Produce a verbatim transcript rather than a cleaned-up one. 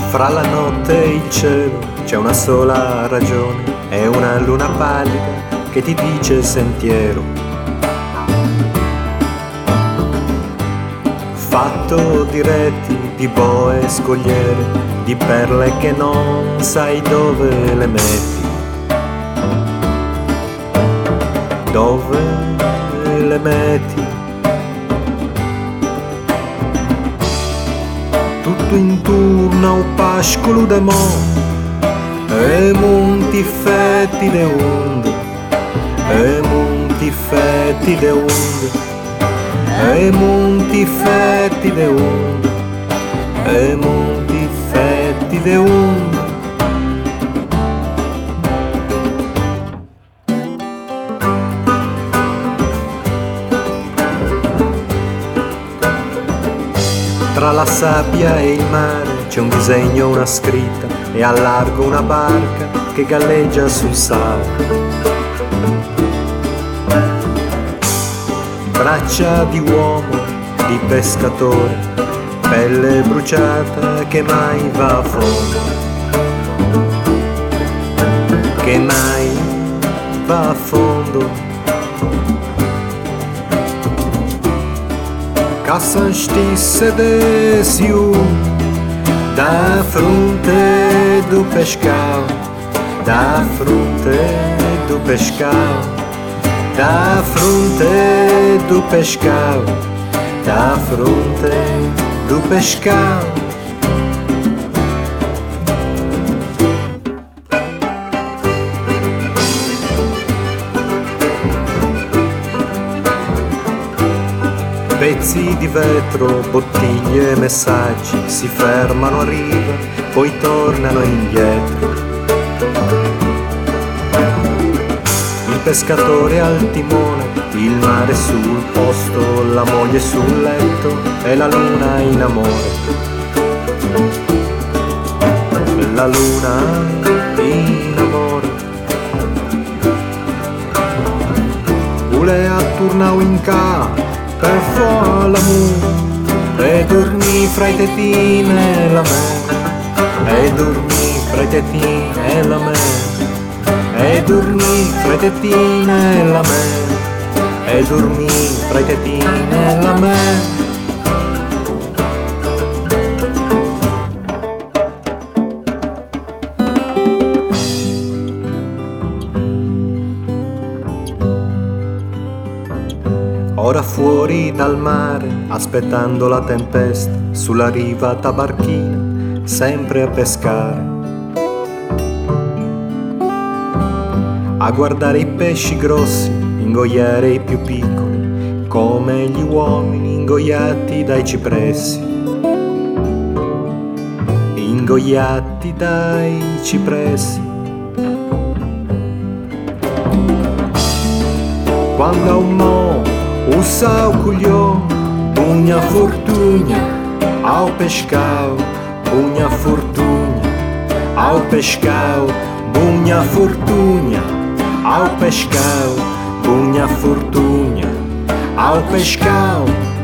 Fra la notte e il cielo c'è una sola ragione, è una luna pallida che ti dice il sentiero. Fatto di reti, di boe e scogliere, di perle che non sai dove le metti. Dove le metti? Tutto intorno a un pascolo de mo e monti fetti de onde, e monti fetti de onde, e monti fetti de onde, e monti fetti de onde. Tra la sabbia e il mare c'è un disegno, una scritta, e a largo una barca che galleggia sul sale. Braccia di uomo, di pescatore, pelle bruciata che mai va a fondo, che mai va a fondo. Cassan stisse desiu da fronte do pescao, da fronte do pescao, da fronte do pescao, da fronte do pescao. Pezzi di vetro, bottiglie e messaggi si fermano a riva, poi tornano indietro. Il pescatore al timone, il mare sul posto, la moglie sul letto e la luna in amore. La luna in amore. Ulea tornau in casa per fare l'amore e dormì fra i tetine e la me, e dormì fra i tetine e la me, e dormì fra i tetine e la me, e dormì fra i tetine e la me. Ora fuori dal mare, aspettando la tempesta, sulla riva tabarchina, sempre a pescare. A guardare i pesci grossi, ingoiare i più piccoli, come gli uomini ingoiati dai cipressi. Ingoiati dai cipressi. Quando un mo o sau cugliò, pugna fortuna ao pescao, pugna fortuna ao pescao, pugna fortuna ao pescao, pugna fortuna ao pescao.